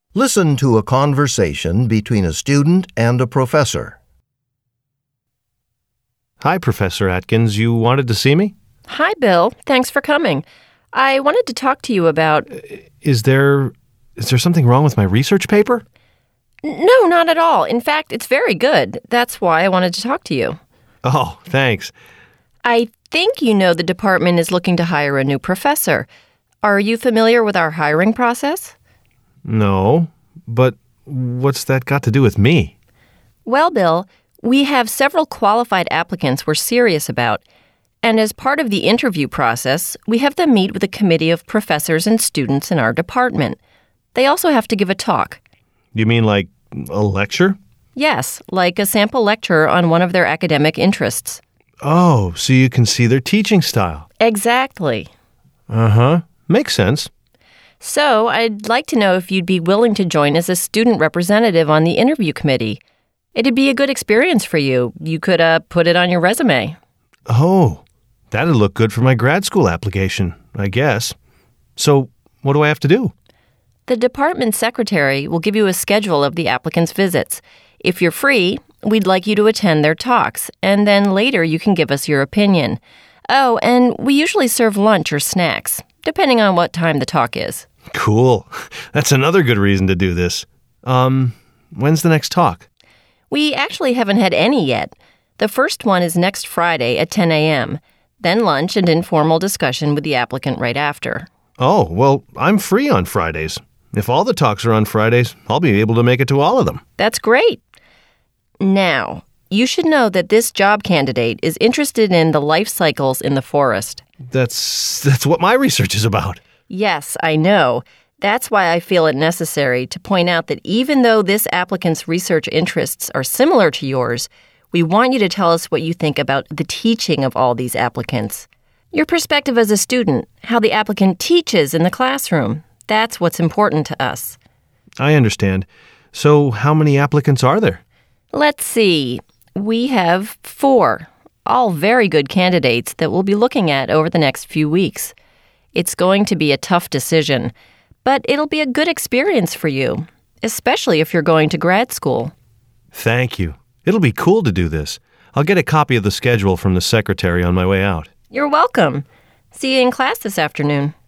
Listen to a conversation between a student and a professor. Hi, Professor Atkins. You wanted to see me? Hi, Bill. Thanks for coming. I wanted to talk to you about... Is there something wrong with my research paper? No, not at all. In fact, it's very good. That's why I wanted to talk to you. Oh, thanks. I think you know the department is looking to hire a new professor. Are you familiar with our hiring process? No, but what's that got to do with me? Well, Bill, we have several qualified applicants we're serious about. And as part of the interview process, we have them meet with a committee of professors and students in our department. They also have to give a talk. You mean like a lecture? Yes, like a sample lecture on one of their academic interests. Oh, so you can see their teaching style. Exactly. Uh-huh. Makes sense. So, I'd like to know if you'd be willing to join as a student representative on the interview committee. It'd be a good experience for you. You could put it on your resume. Oh, that'd look good for my grad school application, I guess. So, what do I have to do? The department secretary will give you a schedule of the applicants' visits. If you're free, we'd like you to attend their talks, and then later you can give us your opinion. Oh, and we usually serve lunch or snacks, depending on what time the talk is. Cool. That's another good reason to do this. When's the next talk? We actually haven't had any yet. The first one is next Friday at 10 a.m., then lunch and informal discussion with the applicant right after. Oh, well, I'm free on Fridays. If all the talks are on Fridays, I'll be able to make it to all of them. That's great. Now, you should know that this job candidate is interested in the life cycles in the forest. That's what my research is about. Yes, I know. That's why I feel it necessary to point out that even though this applicant's research interests are similar to yours, we want you to tell us what you think about the teaching of all these applicants. Your perspective as a student, how the applicant teaches in the classroom. That's what's important to us. I understand. So how many applicants are there? Let's see. We have 4, all very good candidates that we'll be looking at over the next few weeks. It's going to be a tough decision, but it'll be a good experience for you, especially if you're going to grad school. Thank you. It'll be cool to do this. I'll get a copy of the schedule from the secretary on my way out. You're welcome. See you in class this afternoon.